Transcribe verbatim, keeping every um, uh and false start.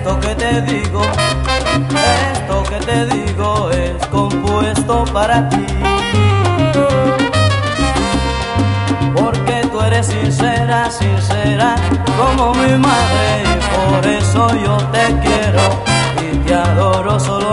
esto que te digo, esto que te digo es compuesto para ti. Porque tú eres sincera, sincera como mi madre, y por eso yo te quiero y te adoro solo